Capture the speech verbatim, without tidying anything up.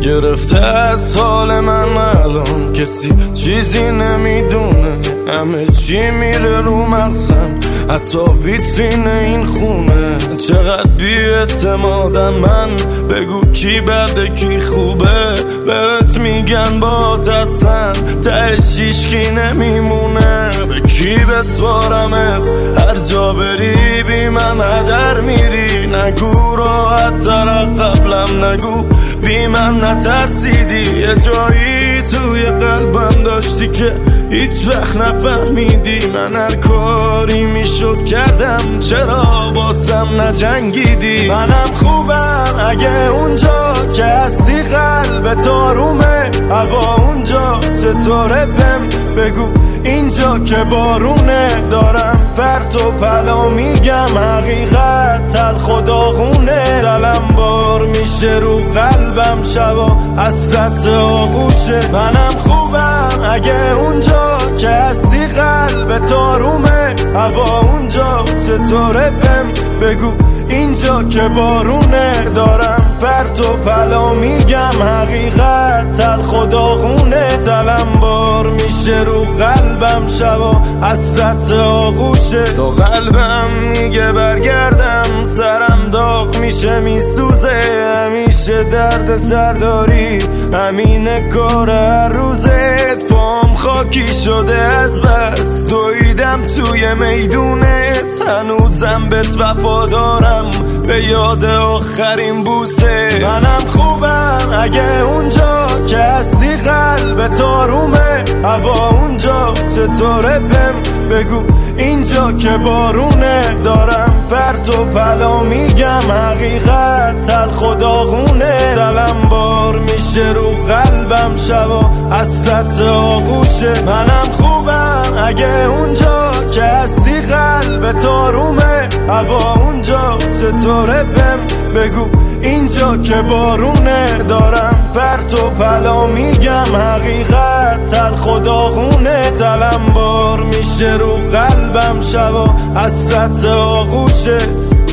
گرفته از حال من الان، کسی چیزی نمیدونه، همه چی میره رو مغزم، حتی ویترین این خونه. چقدر بی اعتمادم من، بگو کی بده کی خوبه، بهت میگن با دستن تهش هیچکی نمیمونه. به کی بسپارمت هر جا بری بی من هدر میری، نگو راحت تر قبلم نگو بی من نترسیدی. یه جایی توی قلبم داشتی که هیچ وقت نفهمیدی، من هر کاری میشد کردم، چرا باسم نجنگیدی؟ منم خوبم اگه اونجا که هستی قلبت آرومه، هوا اونجا چطوره بهم بگو، اینجا که بارونه دارم پرت و پلا میگم، حقیقت تلخ و داغونه. دلم بار میشه رو قلبم شبا حسرت آغوشه. منم خوبم اگه اونجا که هستی قلبت آرومه، هوا اونجا چطوره بهم بگو، اینجا که بارونه دارم پرت و پلا میگم، حقیقت تلخ و داغونه. دلم بار میشه رو قلبم شبا حسرت آغوشه. تا قلبم میگه برگردم، سرم داغ میشه میسوزه، همیشه درد سرداری همین کار هر روزت. پام خاکی شده از بس دویدم توی میدونت، هنوزم بهت وفادارم به یاد آخرین بوسه. منم خوبم اگه اونجا که هستی قلبت آرومه، هوا اونجا چطوره بهم بگو، اینجا که بارونه دارم پرت و پلا میگم، حقیقت تلخ و داغونه. دلم بار میشه رو قلبم شبا حسرت آغوشه. منم خوبم اگه اونجا که هستی قلبت آرومه، هوا اونجا چطوره بهم بگو، اینجا که بارونه دارم پرت و پلا میگم، حقیقت تلخ و داغونه. دلم بار میشه رو قلبم شبا حسرت آغوشت.